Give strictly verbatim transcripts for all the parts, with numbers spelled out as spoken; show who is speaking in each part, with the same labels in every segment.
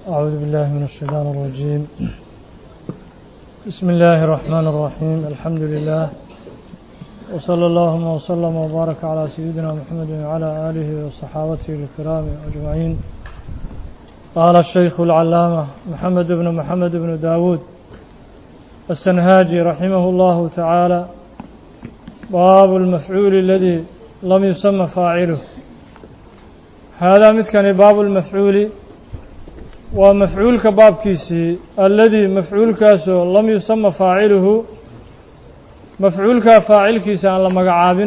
Speaker 1: أعوذ بالله من الشيطان الرجيم. بسم الله الرحمن الرحيم. الحمد لله وصلى اللهم وسلم وبارك على سيدنا محمد وعلى آله وصحابته الكرام أجمعين. قال الشيخ العلامة محمد بن محمد بن داود السنهاجي رحمه الله تعالى: باب المفعول الذي لم يسمى فاعله. هذا مثل باب المفعول ومفعول كباب كيسي الذي مفعول كاسو لم يسمى فاعله مفعول كفاعل كيسي على مقعاب.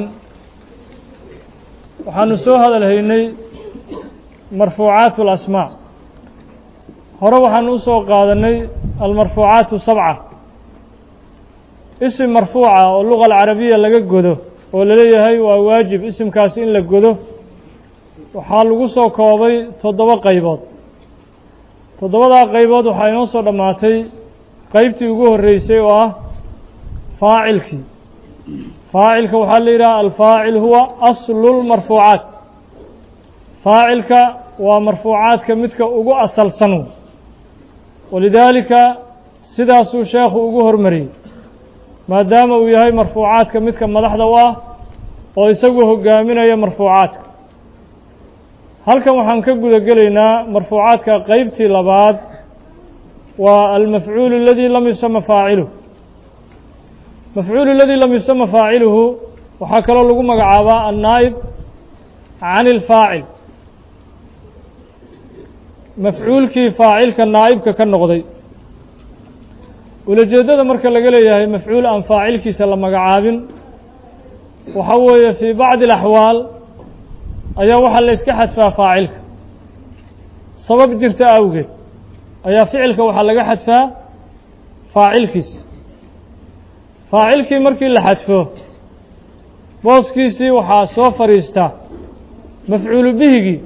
Speaker 1: وحنسو هذا الهيني مرفوعات الأسماء. هرب حنسو قادني المرفوعات سبعة. اسم مرفوعة واللغة العربية لقى قده ولليه هي واجب اسم كاسين لقده وحال قصو كوابي تضوى قيبات. toddobadaa qaybood waxaa inoo soo dhammaatay qaybtii ugu horreysay oo ah faacilkii. faacilka waxaa la yidhaha alfaacil huwa aslulmarfuucaat. faacilka waa marfuucaadka midka ugu asalsan. walidaalika sidaasuu sheekhu ugu hormariyey maadaama uu yahay marfuucaadka midka madaxda u ah oo isagu hogaaminaya marfuucaadka. halkan waxaan ka guda gelaynaa marfuucaadka qaybtii labaad waa almafcuul اladي lam yusama faaciluhu. mafcuul اladي lam yusama faaciluhu waxaa kaloo lagu magacaabaa annaa'ib can اlfaacil. mafcuulkii faacilka naa'ibka ka noqday. ulajeedada marka laga leeyahay mafcuul aan faacilkiisa la magacaabin waxa weeye fii bacdi اlaxwaal ayaa waxaa la iska xadfaa faacilka sabab jirta awgeed ayaa ficilka waxaa laga xadfaa faacilkiisa. faacilkii markii la xadfo booskiisii waxaa soo fadhiistaa mafcuulu bihigii.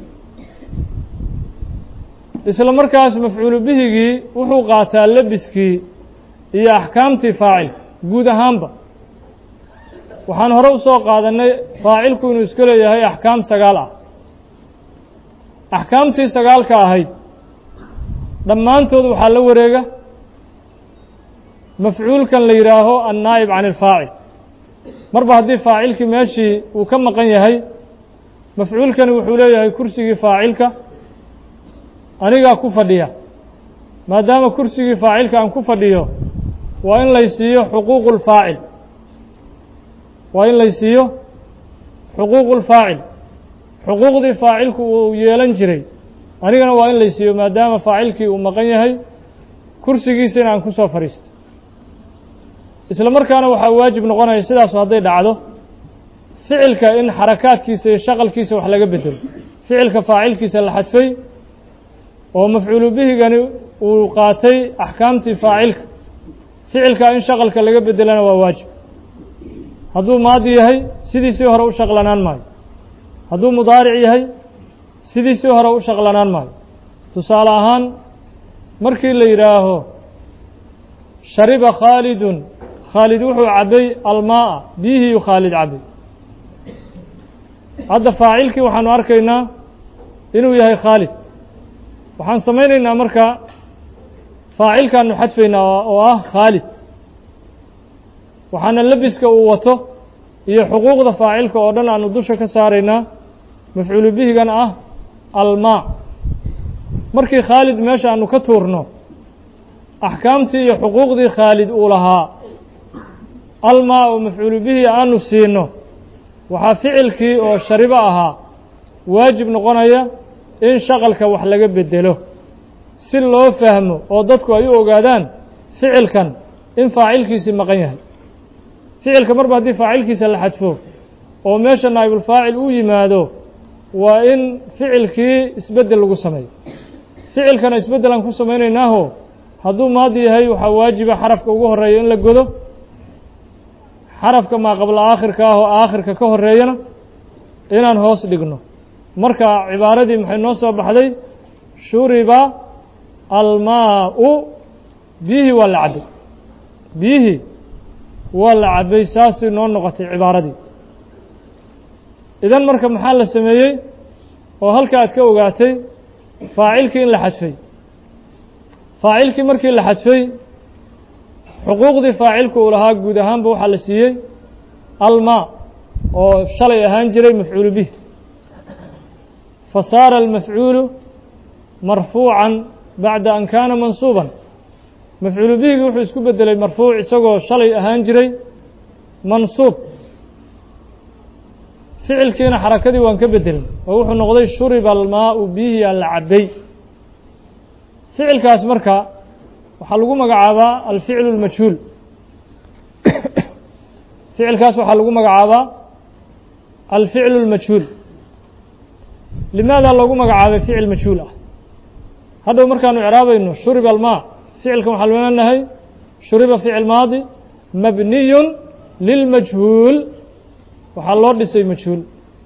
Speaker 1: isla markaas mafcuulu bihigii wuxuu qaataa labiskii iyo axkaamtii faacilka guud ahaanba. waxaan hore u soo qaadanay faacilku inuu iska leeyahay axkaam sagaal ah. axkaamtii sagaalka ahayd dhammaantood waxaa la wareega mafcuulkan la yidhaaho annaa'ib can ilfaacil. marba haddii faacilkii meeshii uu ka maqan yahay mafcuulkani wuxuu leeyahay kursigii faacilka anigaa ku fadhiya. maadaama kursigii faacilka aan ku fadhiyo waa in lay siiyo xuquuqu lfaacil waa in lay siiyo xuquuqu lfaacil. xuquuqdii faacilku uu yeelan jiray anigana waa in lay siiyo maadaama faacilkii uu maqan yahay kursigiisina aan ku soo fadhiisto. isla markaana waxaa waajib noqonaya sidaasu hadday dhacdo ficilka in xarakaadkiisa iyo shaqalkiisa wax laga bedelo. ficilka faacilkiisa la xadfay oo mafcuulu bihigani uu qaatay axkaamtii faacilka, ficilka in shaqalka laga bedelana waa waajib. hadduu maadi yahay sidiisii hore u shaqlanaan maayo. hadduu mudaaric yahay sidiisii hore u shaqlanaan maayo. tusaale ahaan markii la yidhaaho shariba khaalidun, khaalid wuxuu cabbay almaa'a, biyihii khaalid cabbay. hadda faacilkii waxaanu arkaynaa inuu yahay khaalid. waxaan samaynaynaa marka faacilkaanu xadfaynaa oo ah khaalid. waxaana labiska uu wato iyo xuquuqda faacilka oo dhan aanu dusha ka saaraynaa mafcuulu bihigan ah almaa. markii khaalid meesha aanu ka tuurno axkaamtii iyo xuquuqdii khaalid uu lahaa almaa oo mafcuulu bihi aanu siino waxaa ficilkii oo sharibo ahaa waajib noqonaya in shaqalka wax laga bedelo si loo fahmo oo dadku ay u ogaadaan ficilkan in faacilkiisii maqan yahay. ficilka marba haddii faacilkiisa la xadfo oo meesha naa'ibulfaacil uu yimaado waa in ficilkii isbeddel lagu sameeyo. ficilkana isbeddelaan ku samaynaynaaho hadduu maadi yahay waxaa waajiba xarafka ugu horreeya in la godo. xarafka maa qabla aakhirka ah oo aakhirka ka horreeyana inaan hoos dhigno. marka cibaaradii maxay noo soo baxday shuriba almaa'u, biyihii waa la cabbay. biyihii waa la cabbay. saasay noo noqotay cibaaradii. idan marka maxaa la sameeyey oo halka aad ka ogaatay faacilkii in la xadfay faacilkii markii la xadfay xuquuqdii faacilku uu lahaa guud ahaanba waxaa la siiyey almaa oo shalay ahaan jiray mafcuulu bih fasaara almafcuulu marfuucan bacda an kaana mansuuban mafcuulu bihigii wuxuu isku bedelay marfuuc isagoo shalay ahaan jiray mansuub ficilkiina xarakadii waan ka bedelin oo wuxuu noqday shuriba almaau biyihii aa la cabbay ficilkaas marka waxaa lagu magacaabaa alficlu اlmajhuul ficilkaas waxaa lagu magacaabaa alficlu اlmajhuul limaada loogu magacaabay ficil majhuul ah hadhow markaanu icraabayno shuriba almaa ficilkan waxaa lu leenahay shuriba ficil maadi mabniyun lilmajhuul waxaa loo dhisay majhuul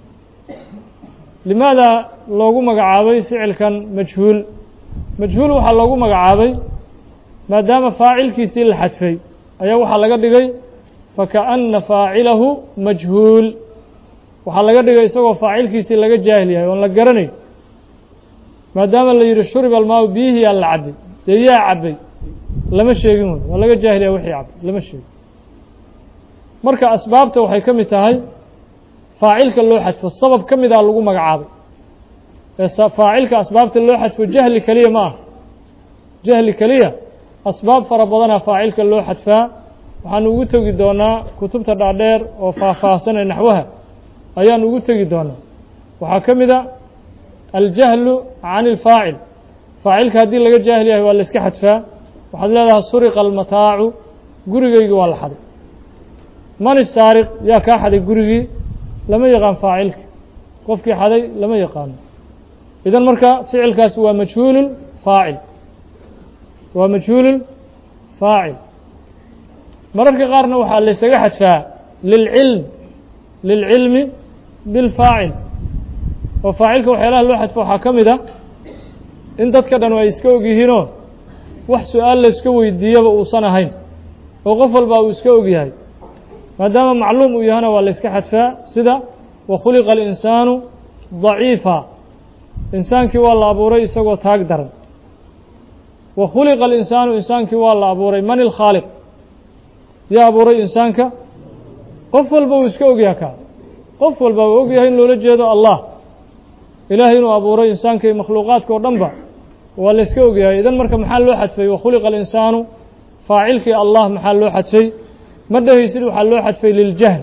Speaker 1: limaada loogu magacaabay ficilkan majhuul majhuul waxaa loogu magacaabay maadaama faacilkiisii la xadfay ayaa waxaa laga dhigay fakaأna faacilahu majhuul waxaa laga dhigay isagoo faacilkiisii laga jaahil yahay oon la garanayn maadaama la yidhi shuriba almaau biyihii yaa la cabbay dee yaa cabbay lama sheegin wey waa laga jaahil yahay wixii cabbay lama sheegin marka asbaabta waxay ka mid tahay faacilka loo xadfo sabab ka mid ah lagu magacaabay ee faacilka asbaabta loo xadfo jahli keliya ma ah jahli keliya asbaab fara badanaa faacilka loo xadfaa waxaanu ugu tegi doonaa kutubta dhaadheer oo faahfaahsanee naxwaha ayaanu ugu tegi doonaa waxaa ka mid a aljahlu can ilfaacil faacilka haddii laga jaahil yahay waa la iska xadfaa waxaad leedahay suriqa almataacu gurigaygi waa la xaday man isaariq yaa kaa xaday gurigii lama yaqaan faacilka qofkii xaday lama yaqaano idan marka ficilkaasi waa majhuulu faacil waa majhuulu faacil mararka qaarna waxaa la ysaga xadfaa lilcilm lilcilmi bilfaacil oo faacilka waxyaalaha loo xadfo waxaa ka mid a in dadka dhan ay iska og yihiinoo wax su-aal la iska weydiiyaba uusan ahayn oo qof walba uu iska og yahay maadaama macluum uu yahana waa la iska xadfaa sida wakhuliqa alinsaanu daciifa insaankii waa la abuuray isagoo taag daran wakhuliqa alinsaanu insaankii waa la abuuray man ilkhaaliq yaa abuuray insaanka qof walba uu iska ogyaha kaa qof walba uu og yahay in loola jeedo allah ilaahay inuu abuuray insaanka iyo makhluuqaadka oo dhan ba waa la iska ogyahay idan marka maxaa loo xadfay wakhuliqa alinsaanu faacilkii allah maxaa loo xadfay ma dhehaysid waxaa loo xadfay liljahl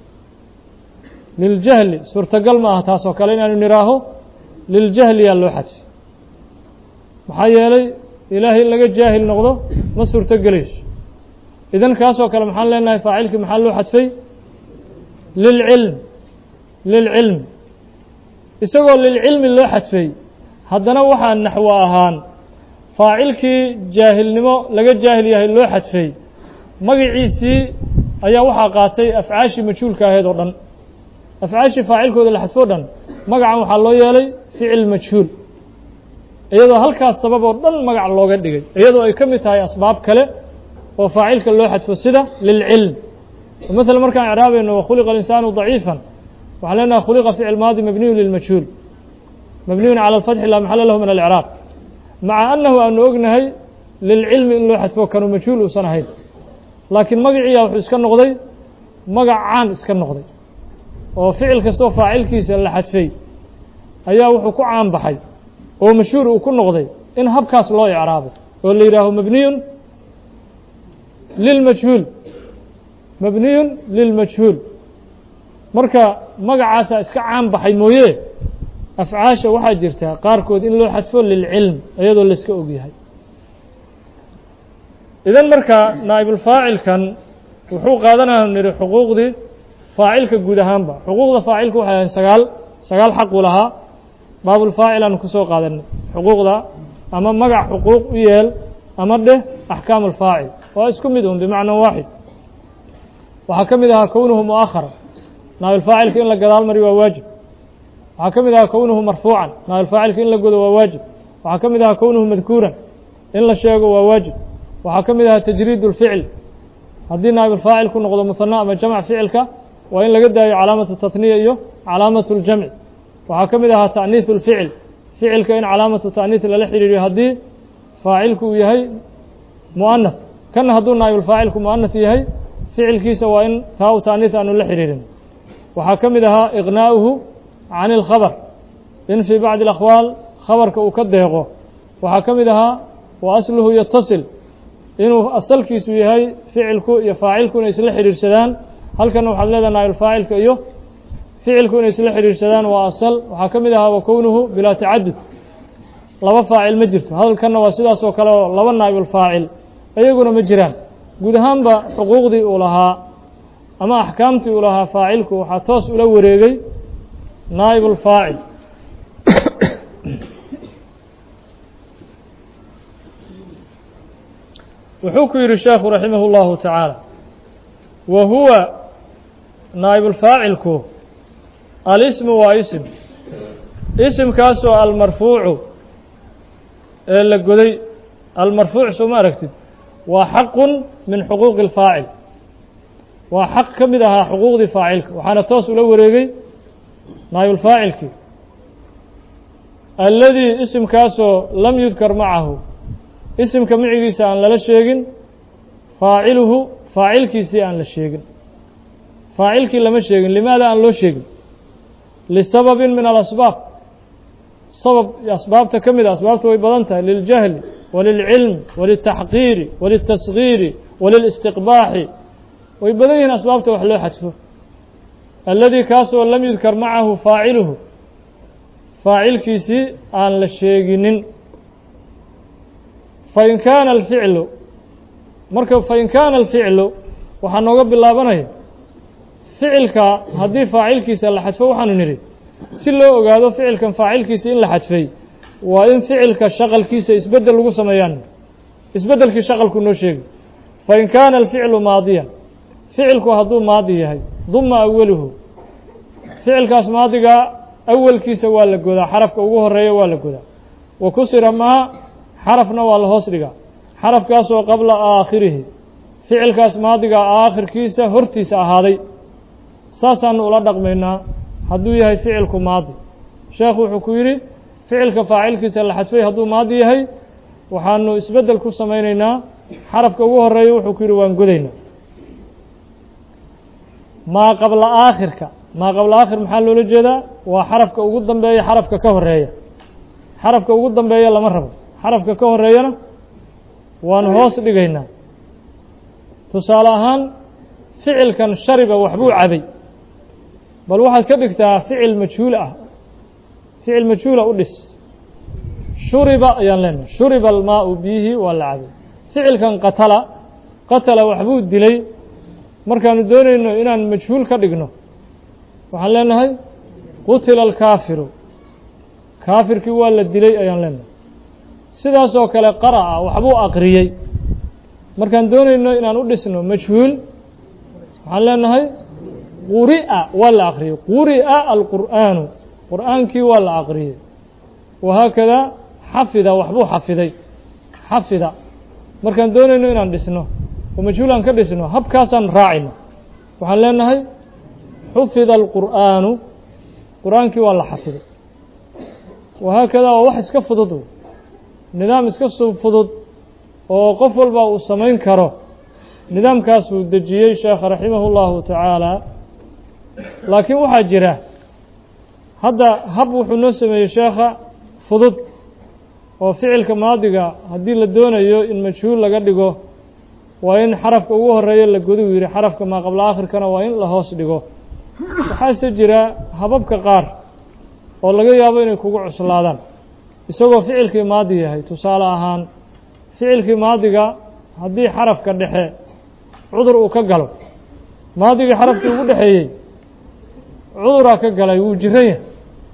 Speaker 1: liljahli suurtagal ma aha taas oo kale inaanu nihaaho liljahli yaa loo xadfay maxaa yeelay ilaahay in laga jaahil noqdo ma suurto gelayso idan kaasoo kale maxaan leenahay faacilkii maxaa loo xadfay lilcilm lilcilm isagoo lilcilmi loo xadfay haddana waxaa naxwo ahaan faacilkii jaahilnimo laga jaahil yahay loo xadfay magaciisii ayaa waxaa qaatay afcaashii majhuulka ahayd oo dhan afcaashii faacilkooda la xadfo o dhan magacan waxaa loo yeelay ficil majhuul iyadoo halkaas sabab oo dhan magac looga dhigay iyadoo ay ka mid tahay asbaab kale oo faacilka loo xadfo sida lilcilm مثلا markaan icraabayno wakhuliqa الإنسaan ضaciifا waxaan leenahay khuliqa ficil maadi mabniyu lilmajhuul mabniyun calى الfatxi laa maxala lahu min alإcraab maca annahu aanu ognahay lilcilmi in loo xadfo kanu majhuul uusan ahayn laakiin magaciiya wuxuu iska noqday magac caan iska noqday oo ficil kastoo faacilkiisa la xadfay ayaa wuxuu ku caan baxay oo mashhuur uu ku noqday in habkaas loo icraabo oo la yidhaaho mabniyun lilmajhuul mabniyun lilmajhuul marka magacaasa iska caan baxay mooye afcaasha waxaa jirta qaarkood in loo xadfo lilcilm iyadoo la iska og yahay idan marka naa'ibulfaacilkan wuxuu qaadanaya nidhi xuquuqdii faacilka guud ahaanba xuquuqda faacilka waxay ahayn sagaal sagaal xaq uu lahaa baabulfaacil aanu kusoo qaadanay xuquuqda ama magac xuquuq u yeel ama dheh axkaamu alfaacil waa isku mid un bimacna waaxid waxaa ka mid ahaa kownuhu mu'akhara naa'ibulfaacilka in la gadaal mariyo waa waajib waxaa ka mid ahaa kownuhu marfuucan naa'ibulfaacilka in la godo waa waajib waxaa ka mid ahaa kownuhu madkuuran in la sheego waa waajib waxaa ka mid ahaa tajriid اlficl haddii naa'ibulfaacil ku noqdo muhana ama jamc ficilka waa in laga daayo calaamatu tatniya iyo calaamatu اljamci waxaa ka mid ahaa ta'niiثu اlficil ficilka in calaamatu ta'niis lala xidhiiriyo haddii faacilku uu yahay mu'anath kana hadduu naa'ibulfaacilku mu'anath yahay ficilkiisa waa in taa u taaniis aanu la xidhiirin waxaa ka mid ahaa iqnaa'uhu can ilkhabar in fii bacdi alakhwaal khabarka uu ka deeqo waxaa ka mid ahaa wa asluhu yatasil inuu asalkiisu yahay ficilku iyo faacilku inay isla xidhiirsadaan halkana waxaad leedaha naa'ibulfaacilka iyo ficilku inay isla xidhiirsadaan waa asal waxaa ka mid ahaa wa kownuhu bilaa tacadud laba faacil ma jirto hadalkanna waa sidaas oo kale oo laba naa'ibulfaacil iyaguna ma jiraan guud ahaanba xuquuqdii uu lahaa ama axkaamtii uu lahaa faacilku waxaa toos ula wareegay naa'ibulfaacil wuxuu ku yidhi sheekhu raximah اllahu tacaala wa huwa naa'ibulfaacilku alismu waa isim isimkaasoo almarfuucu ee la goday almarfuuc soo ma aragtid waa xaqun min xuquuqi اlfaacil waa xaq ka mid ahaa xuquuqdii faacilka waxaana toos ula wareegay naa'ibulfaacilkii alladii isimkaasoo lam yudkar macahu isimka micigiisa aan lala sheegin faaciluhu faacilkiisii aan la sheegin faacilkii lama sheegin limaada aan loo sheegin lisababin min alasbaab sabab asbaabta ka mid a asbaabta way badan tahay liljahli walilcilmi waliltaxqiiri waliltasgiiri walilistiqbaaxi way badan yihiin asbaabta wax loo xadfo alladii kaasoo lam yudkar macahu faaciluhu faacilkiisii aan la sheeginin fain kaana alficlu marka fain kaana alficlu waxaa nooga bilaabanaya ficilka haddii faacilkiisa la xadfo waxaanu nidhi si loo ogaado ficilkan faacilkiisa in la xadfay waa in ficilka shaqalkiisa isbeddel lagu sameeyaan isbeddelkii shaqalku noo sheegi fain kaana alficlu maadiyan ficilku hadduu maadi yahay duma awaluhu ficilkaas maadigaa awalkiisa waa la godaa xarafka ugu horeeya waa la godaa wa kusira maa xarafna waa la hoos dhigaa xarafkaasoo qabla aakhirihi ficilkaas maadigaa aakhirkiisa hortiisa ahaaday saasaanu ula dhaqmaynaa hadduu yahay ficilku maadi sheekhu wuxuu ku yidhi ficilka faacilkiisa la xadfay hadduu maadi yahay waxaanu isbeddel ku samaynaynaa xarafka ugu horeeya wuxuu ku yidhi waan godaynaa maa qabla aakhirka maa qabla aakhir maxaa loola jeedaa waa xarafka ugu dambeeya xarafka ka horeeya xarafka ugu dambeeya lama rabo xarafka ka horeeyana waan hoos dhigaynaa tusaale ahaan ficilkan shariba waxbuu cabay bal waxaad ka dhigtaa ficil majhuul ah ficil majhuula u dhis shuriba ayaan leenahay shuriba almaau biyihii waa la cabay ficilkan qatala qatala waxbuu dilay markaanu doonayno inaan majhuul ka dhigno waxaan leenahay qutila alkaafiru kaafirkii waa la dilay ayaan leenahay sidaas oo kale qara'a waxbuu aqriyey markaan doonayno inaan u dhisno majhuul waxaan leenahay quri'a waa la aqriyey quri'a alqur'aanu qur'aankii waa la aqriyey wahaakada xafida waxbuu xafiday xafida markaan doonayno inaan dhisno oo majhuulaan ka dhisno habkaasaan raacayno waxaan leenahay xufida alqur'aanu qur'aankii waa la xafiday wahaakada waa wax iska fudud nidaam iska soo fudud oo qof walba uu samayn karo nidaamkaasuu dejiyey sheekha raximah اllahu tacaala laakiin waxaa jira hadda hab wuxuu noo sameeyey sheekha fudud oo ficilka maadiga haddii la doonayo in majhuul laga dhigo waa in xarafka ugu horeeya la godu yidhi xarafka maa qabla aakhirkana waa in la hoos dhigo waxaase jira hababka qaar oo laga yaabo inay kugu cuslaadaan isagoo ficilkii maadi yahay tusaale ahaan ficilkii maadiga haddii xarafka dhexe cudur uu ka galo maadigii xarafkii ugu dhexeeyey cuduraa ka galay wuu jiran yahay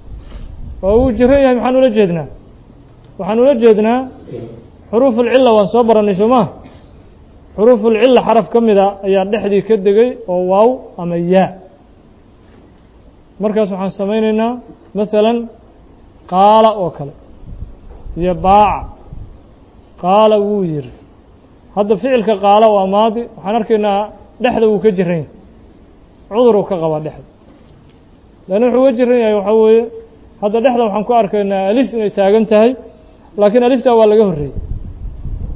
Speaker 1: oo wuu jiran yahay maxaan ula jeednaa waxaan ula jeednaa xuruufulcilla waan soo barannay soo maa xuruufulcilla xaraf ka mida ayaa dhexdii ka degay oo waaw ama yaa markaas waxaan samaynaynaa masalan qaala oo kale iyo baaca qaala wuu yiri hadda ficilka qaala waa maadi waxaan arkaynaa dhexda wuu ka jiran yahay cuduruu ka qabaa dhexda leanna wuxuu uga jiran yahay waxaa weeye hadda dhexda waxaan ku arkaynaa alif inay taagan tahay laakiin aliftaa waa laga horreeyey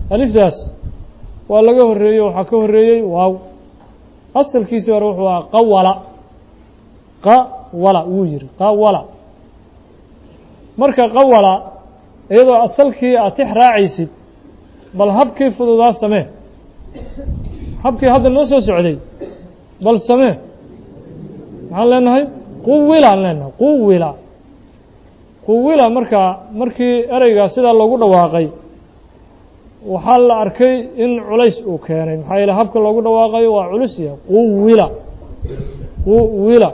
Speaker 1: alifdaas waa laga horreeyey waxaa ka horreeyey waaw asalkiisii hore wuxuu ahaa qawala qawala wuu yidhi qawala marka qawala iyadoo asalkii aad tix raacaysid bal habkii fududaa samee habkii hadda noo soo socday bal samee maxaan leenahay quwilaan leenahay quwila quwila markaa markii ereygaa sidaa loogu dhawaaqay waxaa la arkay in culays uu keenay maxaa yeele habka loogu dhawaaqayo waa culus yahay quwila quwila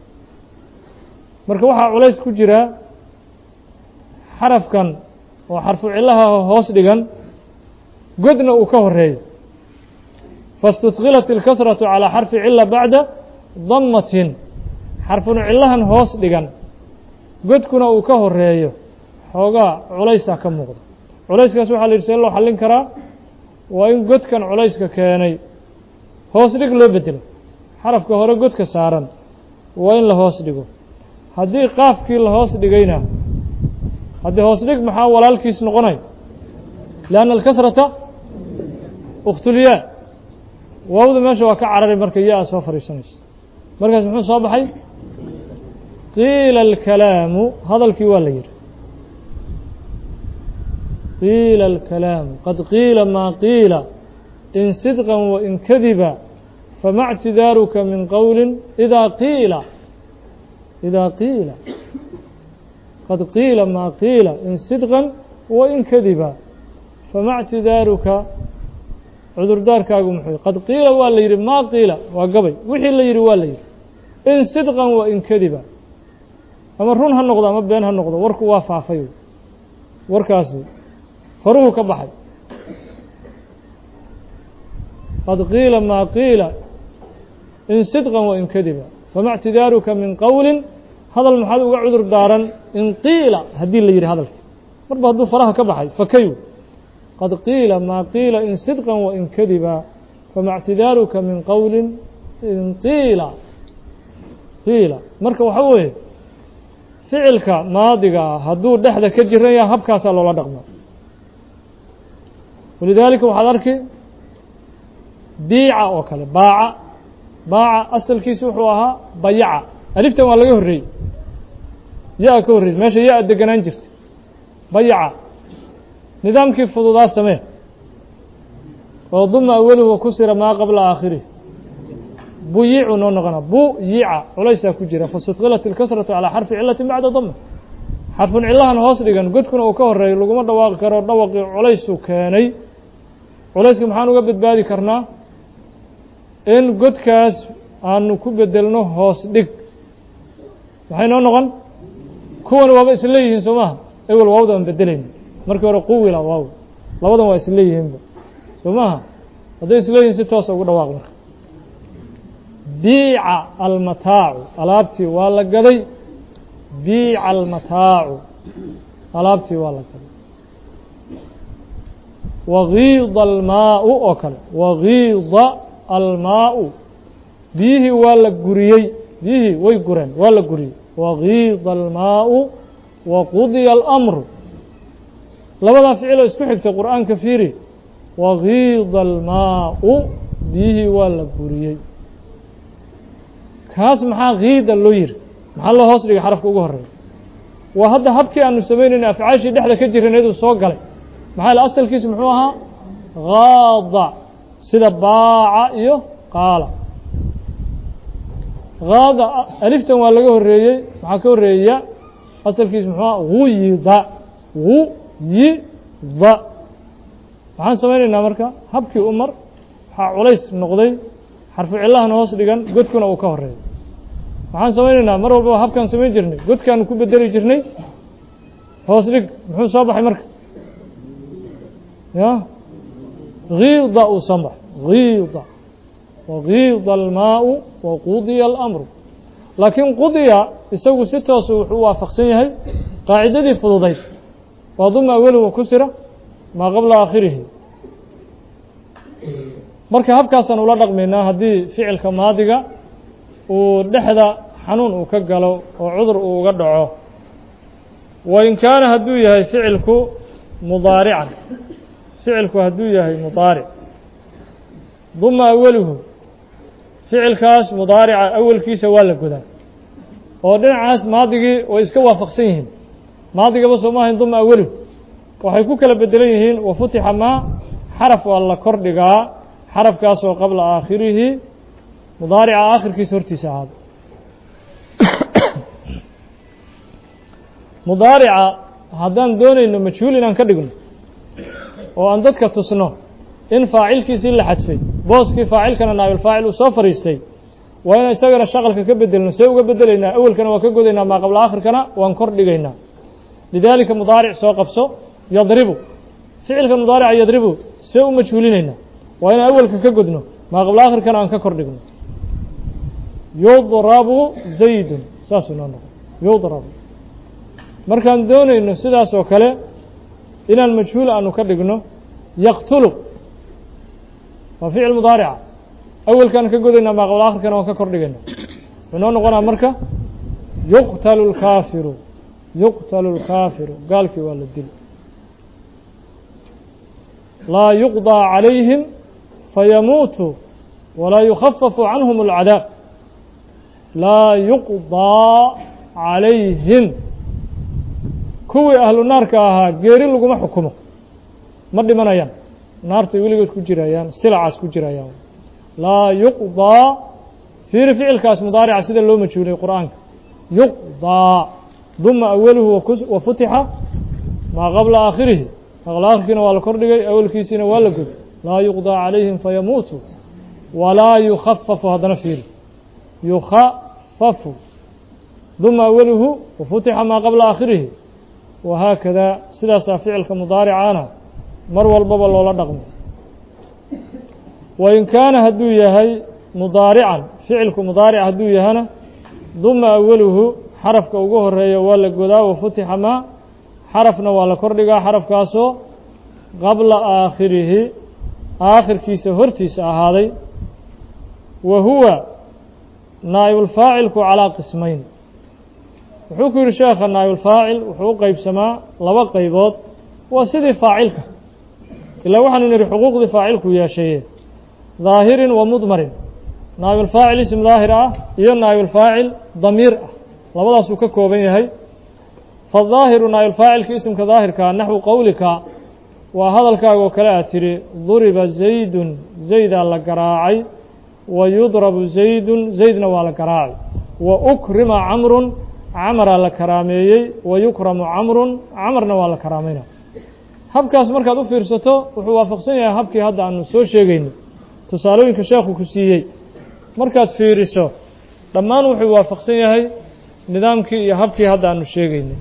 Speaker 1: marka waxaa culays ku jira xarafkan oo xarfu cilaha hoos dhigan godna uu ka horeeyo faاstudkilat اlkasraةu calىa xarfi cila bacda damatin xarfun cilahan hoos dhigan godkuna uu ka horeeyo xoogaa culaysaa ka muuqda culayskaas waxaa la yidhi see loo xallin karaa waa in godkan culayska keenay hoos dhig loo bedelo xarafka hore godka saaran waa in la hoos dhigo haddii qaafkii la hoos dhigayna haddii hoos dhig maxaa walaalkiis noqonay lianna alkasrata ukhtulyaa waawda meesha waa ka cararay marka ya-a soo fadhiisanayso markaas muxuu soo baxay qiila alkalaamu hadalkii waa la yidhi qiila alkalaamu qad qiila maa qiila in sidqan wain kadiba fama اctidaaruka min qowli idaa qiila idaa qiila qad qiila maa qiila in sidqan wain kadiba fama اctidaaruka cudurdaarkaagu muxuu qad qiila waa la yidhi maa qiila waa gabay wixii la yidhi waa la yidhi in sidqan wain kadiba ama run ha noqdo ama been ha noqdo warku waa faafay warkaasi faruhu ka baxay qad qiila maa qiila in sidqan wain kadiba fama اctidaaruka min qowli hadal maxaad uga cudur daaran in qiila haddii la yidhi hadalka marba hadduu faraha ka baxay fakayu qad qiila maa qiila in sidqan wain kadiba fama اctidaaruka min qowli in qiila qiila marka waxa weeye ficilka maadiga ah hadduu dhexda ka jiran yahay habkaasaa loola dhaqmo walidaalika waxaad arki biica oo kale baaca baaca asalkiisi wuxuu ahaa bayaca aliftan waa laga horreeyey ya-a ka horreysay meesha ya-a deganaan jirta bayaca nidaamkii fududaa samee oo duma awaluhu kusira maa qabla aakhirih buyicu noo noqona buyica culaysaa ku jira fastudkilat ilkasratu calaa xarfi cilati bacda dama xarfun cilahan hoos dhigan godkuna uu ka horeeyo laguma dhawaaqi karo dhawaqii culaysuu keenay culayska maxaan uga badbaadi karnaa in godkaas aanu ku bedelno hoos dhig maxay noo noqon kuwan waaba isleeyihiin soo maha ewel waawda aan bedelayna markii hore quwila waaw labadan waa isleeyihiinba soo maaha hadday isleeyihiin si toosa ugu dhawaaq marka biica almataacu alaabtii waa la gaday biica almataacu alaabtii waa la gaday wagiida almaau oo kale wagiida almaau biyihii waa la guriyey biyihii way gureen waa la guriyey wagiida almaau waqudiya alamru labadaa ficiloo isku xigtay qur'aanka fiiri wagiida almaau biyihii waa la guriyey kaas maxaa kiida loo yiri maxaa loo hoos dhigay xarafka ugu horeeya waa hadda habkii aanu samaynayna afcaashii dhexda ka jiranayduu soo galay maxaa la asalkiisu muxuu ahaa gaada sida baaca iyo qaala gaada aliftan waa laga horreeyey maxaa ka horreeya asalkiisu muxuu ahaa guyida guyida maxaan samaynaynaa marka habkii umar waxaa culays noqday xarfu cilahan hoos dhigan godkuna uu ka horeeyo waxaan samaynaynaa mar walbaba habkaan samayn jirnay godkaanu ku bedeli jirnay hoos dhig muxuu soo baxay marka ya giida uu soo baxay giida wagiida almaau waqudiya alamru laakiin qudiya isagu si toosu wuxuu u waafaqsan yahay qaacidadii fududayd waa duma awaluhu kusira maa qabla aakhirihi marka habkaasaan ula dhaqmaynaa haddii ficilka maadiga uu dhexda xanuun uu ka galo oo cudur uu uga dhaco wain kaana hadduu yahay ficilku mudaarican ficilku hadduu yahay mudaaric duma awaluhu ficilkaas mudaarica awalkiisa waa la godaa oo dhinacaas maadigii way iska waafaqsan yihiin maadigaba soo maahayn duma awaluhu waxay ku kala bedelan yihiin wafutixa maa xaraf waa la kor dhigaa xarafkaasoo qabla aakhirihi mudaarica aakhirkiisa hortiisa ahaada mudaarica haddaan doonayno majhuul inaan ka dhigno oo aan dadka tusno in faacilkiisii la xadfay booskii faacilkana naabilfaacil uu soo fadhiistay waa inaan isagana shaqalka ka bedelno see uga bedelaynaa awelkana waa ka godaynaa maa qabla aakhirkana waan kor dhigaynaa lidaalika mudaaric soo qabso yadribu ficilka mudaarica yadribu see u majhuulinaynaa waa inaan awelka ka godno maa qabla aakhirkana aan ka kor dhigno yudrabu zaydun saasuu noo noqo yudrabu markaan doonayno sidaas oo kale inaan majhuul aanu ka dhigno yaqtulu waa ficil mudaarica awelkaan ka godaynaa maa qabla aakhirkana waan ka kor dhigayna wuxuu noo noqonaa marka yuqtalu lkaafiru yuqtalu lkaafiru gaalkii waa la dili laa yuqضىa calayhim fayamuutuu walaa yukhafafu canhum اlcadaab laa yuqضىa calayhim kuwii ahlu naarka ahaa geeri laguma xukumo ma dhimanayaan naartay weligood ku jirayaan silacaas ku jirayaan laa yuqضىa fiiri ficilkaas mudaarica sida loo majhuuliyey qur'aanka yuqضىa duma awaluhu wafutixa maa qabla aakhirihi maa qabla aakhirkiina waa la kor dhigay awelkiisiina waa la goday laa yuqضىa calayhim fayamuutuu walaa yukhafafu haddana fiiri yukhafafu duma awaluhu wafutixa maa qabla aakhirihi wahaakada sidaasaa ficilka mudaaricaana mar walbaba loola dhaqmo wain kaana hadduu yahay mudaarican ficilku mudaaric hadduu yahana duma awaluhu xarafka ugu horeeya waa la godaa wafutixa maa xarafna waa la kor dhigaa xarafkaasoo qabla aakhirihi aakhirkiisa hortiisa ahaaday wa huwa naa'ibulfaacilku calaa qismayn wuxuu ku yidhi sheekha naa'ibulfaacil wuxuu u qeybsamaa laba qaybood waa sidii faacilka ilaa waxaanu nidhi xuquuqdii faacilku yeeshaye daahirin wa mudmarin naa'ibulfaacil ism daahir ah iyo naa'ibulfaacil damiir ah labadaasuu ka kooban yahay faالظaahiru naa'ibulfaacilka isimka daahirkaa naxwu qowlika waa hadalkaaga oo kale aad tidhi duriba zaydun zaydaa la garaacay wa yudrabu zaydun zaydna waa la garaacay wa ukrima camrun camaraa la karaameeyey wa yukramu camrun camarna waa la karaamayna habkaas markaad u fiirsato wuxuu waafaqsan yahay habkii hadda aanu soo sheegayno tusaalooyinka sheekhu ku siiyey markaad fiiriso dhammaan wuxuu waafaqsan yahay nidaamkii iyo habkii hadda aanu sheegaynay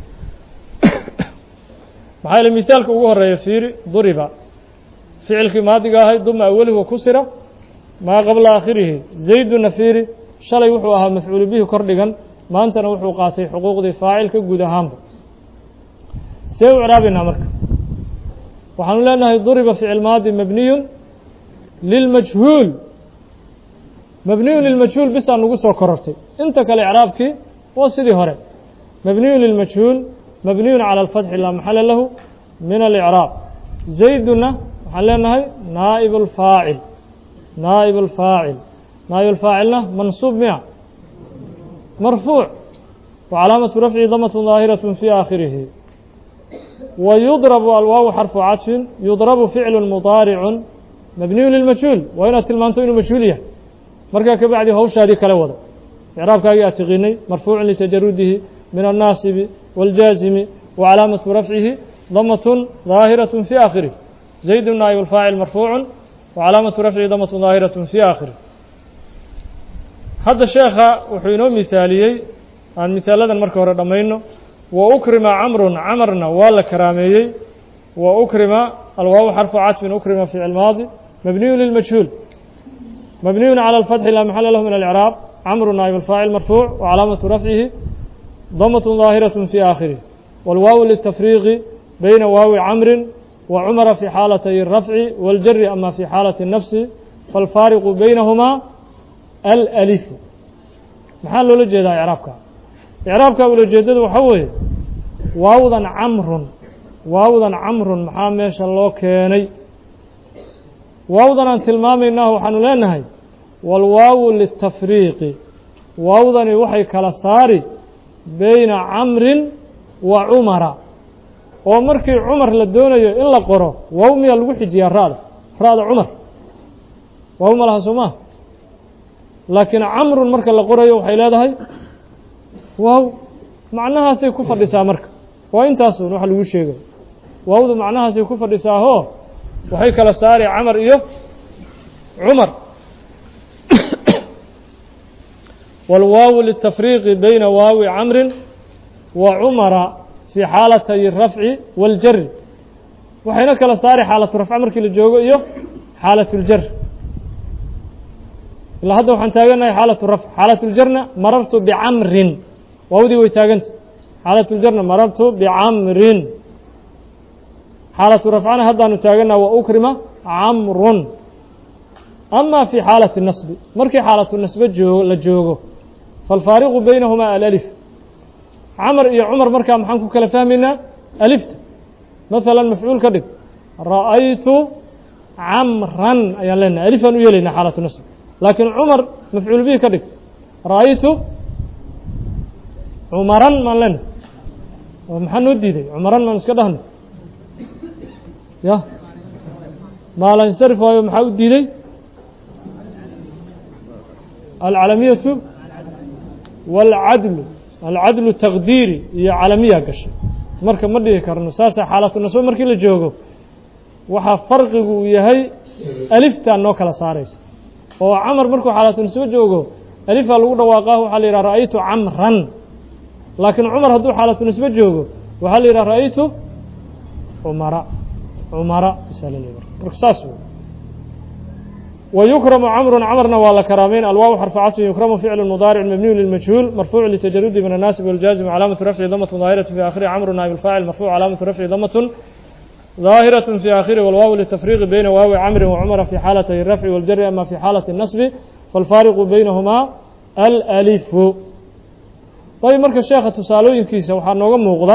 Speaker 1: maxaa yeele mithaalka ugu horeeya fiiri duriba ficilkii maadiga ahay duma awalihu kusira maa qabla aakhirihi zayduna fiiri shalay wuxuu ahaa mafcuulu bihi kor dhigan maantana wuxuu qaatay xuquuqdii faacilka guud ahaanba see u icraabaynaa marka waxaanu leenahay duriba ficil maadi mabniyun lilmajhuul mabniyun lilmajhuul bisaa nagu soo korortay inta kale icraabkii waa sidii hore mabniyun lilmajhuul mabniyun calى اlfatxi laa maxala lahu min alicraab zayduna waxaan leenahay naa'ib اlfaacil naa'ib اlfaacil naa'ib اlfaacilna mansuub miya marfuuc wa calaamatu rafci damat daahiraة fi aakhirihi wa yudrabu alwaawu xarfu cadfin yudrabu ficlu mudaaricu mabniyun lilmajhuul waa inaad tilmaanto inuu majhuul yahay markaa ka bacdi hawshaadii kale wado icraabkaagii aad tiqiinay marfuucun litajarudihi min annaasibi wاljaazimi wa calaamatu rafcihi damatun daahiraة fi aakhirih zaydu naa'ib اlfaacil marfuucu wa calaamatu rafcihi damatun daahiraة fi aakhirih hadda sheekha wuxuu inoo mihaaliyey aan mihaaladan marka hore dhammayno wa ukrima camrun camarna waa la karaameeyey wa ukrima alwaawu xarfu cadfin ukrima ficil maadi mabniyu lilmajhuul mabniyun calى اlfatxi laa maxala lahu min alicraab camru naa'ib alfaacil marfuuc wa calaamatu rafcihi damatun daahiraة fi aakhirih wاlwaawu litafriiqi bayna waawi camrin wa cumara fi xaalatay الrafci wاljari ama fi xaalati الnafsi faاlfaariqu baynahumaa alalifu maxaa loola jeedaa icraabka icraabka ulajeedadu waxaa weeye waawdan camrun waawdan camrun maxaa meesha loo keenay waawdan aan tilmaamaynaah waxaanu leenahay waalwaawu litafriiqi waawdani waxay kala saari bayna camrin wa cumara oo markii cumar la doonayo in la qoro waaw miyaa lagu xijiyaa ra'da ra'da cumar waaw ma laha soo maa laakiin camrun marka la qorayo waxay leedahay waaw macnahaasay ku fadhisaa marka waa intaasun waxa lagu sheegay waawdu macnahaasay ku fadhisaahoo waxay kala saari camar iyo cumar wاlwaawu litafriiqi bayna waawi camrin wa cumara fii xaalatay الrafci wاljari waxayna kala saari xaalatu rafca markii la joogo iyo xaalat اljar ilaa hadda waxaan taaganahay xaalatu rafc xaalat ljarna marartu bicamrin waawdii way taaganta xaalat ljarna marartu bicamrin xaalatu rafcana haddaanu taaganaha wa ukrima camrun ama fii xaalati nasbi markii xaalatu nasbe joo la joogo faalfaariqu baynahumaa alalif camar iyo cumar markaa maxaan ku kala fahmaynaa alifta masalan mafcuul ka dhig ra'aytu camran ayaan leenahay alifaan u yeelaynaa xaalatu nasb laakiin cumar mafcuul bihi ka dhig ra'aytu cumaran maan leenahay oo maxaa noo diiday cumaran maan iska dhahno ya maala insarif waayo maxaa u diiday alcalamiyatu wاlcadlu alcadlu taqdiiri iyo calamiya gashay marka ma dhihi karno saasa xaalatu nasbo markii la joogo waxaa farqigu uu yahay aliftaa noo kala saaraysa oo camar markuu xaalatu nasbo joogo alifaa lagu dhawaaqaa waxaa la yidhaha ra'aytu camran laakiin cumar hadduu xaalatu nasbo joogo waxaa la yidhaha ra'aytu cumara cumara marka saas wey ويكرم عمر عمرنا ولا كرامين الواو حرف عطف يكرم فعل مضارع مبني للمجهول مرفوع لتجرد من الناسب والجازم علامة رفع ضمة ظاهرة في آخره عمر نائب الفاعل مرفوع علامة رفع ضمة ظاهرة في آخره والواو للتفريق بين واو عمرو وعمر في حالتي الرفع والجر أما في حالة النصب فالفارق بينهما الألف طيب مركز الشيخ تسالوين كيسة وحنوغا موغضة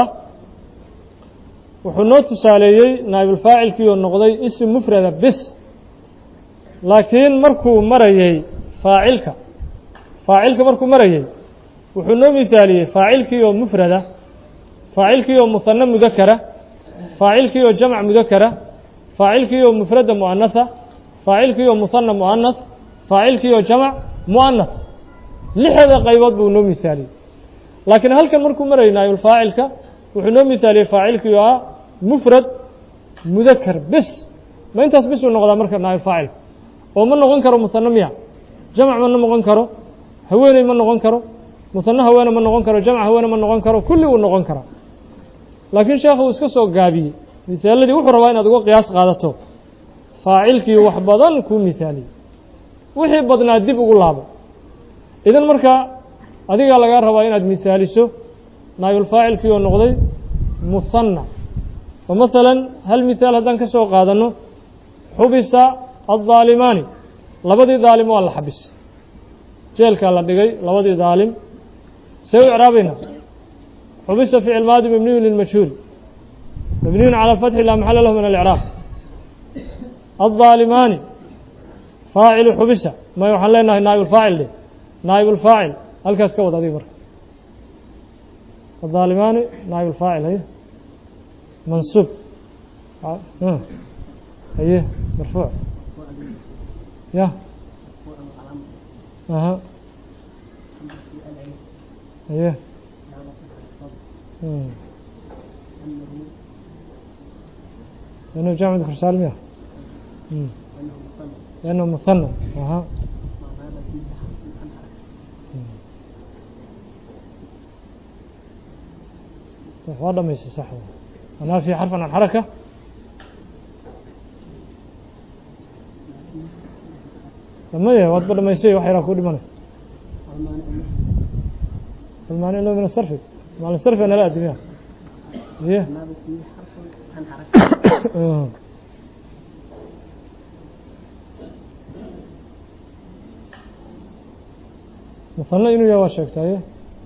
Speaker 1: وحنو تساليي نائب الفاعل كيو النقضي اسم مفردة بس laakiin markuu marayay faacilka faacilka markuu marayay wuxuu noo misaaliyey faacilkii oo mufrada faacilkii oo musanna mudakara faacilkii oo jamc mudakara faacilkii oo mufrada mu'anatha faacilkii oo musanna mu'anath faacilkii oo jamc mu'anath lixda qaybood buu noo misaaliyey laakiin halkan markuu marayay naayul faacilka wuxuu noo misaaliyey faacilkii oo ah mufrad mudakar bis ma intaas bis uu noqdaa marka naayul faacilka oo ma noqon karo musanna miya jamc ma noqon karo haweeney ma noqon karo musanna haweene ma noqon karo jamc haweene ma noqon karo kulli uu noqon karaa laakiin sheekhu uu iska soo gaabiyey misaaladii wuxuu rabaa inaad uga qiyaas qaadato faacilkii wax badan kuu misaaliyey wixii badnaa dib ugu laabo idan marka adigaa lagaa rabaa inaad misaaliso naayulfaacilkii oo noqday musanna oo masalan hal misaal haddaan ka soo qaadano xubisa الظاalimaani labadii daalim waa la xabis jeelkaa la dhigay labadii daalim see u icraabayna xubisa ficil maadi mabniyu lilmajhuul mabniyun calى الfatxi laa maxala lahu min اlإcraab الظaalimaani faacilu xubisa may waxaan leenahay naa'ib اlfaacil de naa'ib اlfaacil halkaas ka wad adig marka الظaalimaani naa'ib اlfaacil haye mansuub haye marfuuc يا أها أيه لأنه جامع ذكر سالم يا لأنه مثنى أها هذا ما يصح أنا في حرف عن حركة ماذا واد بدل ما يصير واحد يراكود منه المعنى له من الصرف مع الصرف أنا لا أدري إيه مثلا إنه يا واشك تايه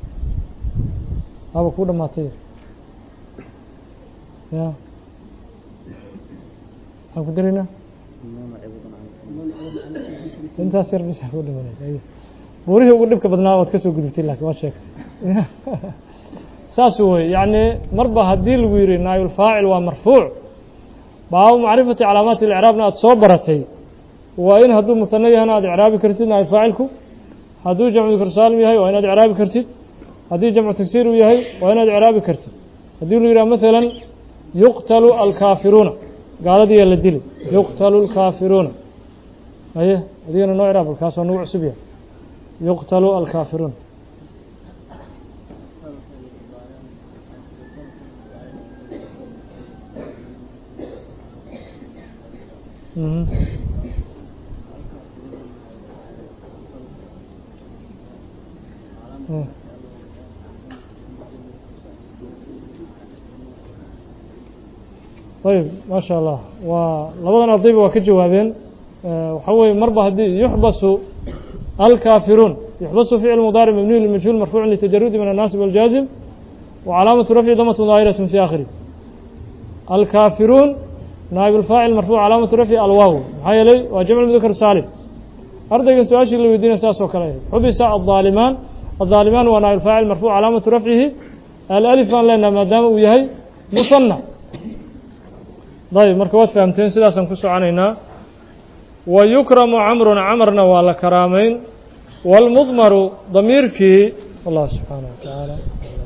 Speaker 1: هذا كودا ما تير يا هاكو درينا intaas yar bisa ku dhamanay buurihii ugu dhibka badnaa waad ka soo gudubtay laakiin waa sheegtay saas weey yani marba haddii lagu yiri naayul faacil waa marfuuc baabu macrifati calaamaati al-i'raabna aad soo baratay waa in hadduu musanna yahana aad i'raabi kartid naayul faacilku hadduu jamcu dhikr saalim yahay waa inaad i'raabi kartid haddii jamcu tagsiir uu yahay waa inaad i'raabi kartid haddii lu yidhaha masalan yuqtalu alkaafiruuna gaaladiiyaa la dili yuqtalu alkaafiruuna aye adigana noo i'raab kaas waa nagu cusub yahay yuqtalu alkaafiruun طيب ما شاء الله ولبدنا ardayba waa ka jawaabeen waxa weeye marba haddii yuxbasu الكافرون يحبس فعل مضارع مبني للمجهول مرفوع للتجرد من الناصب والجازم وعلامة رفعه ضمة ظاهرة في آخره الكافرون نائب الفاعل مرفوع علامة رفعه الواو هاي لي وجمع المذكر سالم أرضي سؤال اللي يدينا ساس وكلاه حبس الظالمان الظالمان ونائب الفاعل مرفوع علامة رفعه الألف لأن ما دام وياهي مصنع طيب مركبات فهمتين سلاسا كسو عنينا ويكرم عمرو عمرنا ولا كرامين والمضمر ضميرك الله سبحانه وتعالى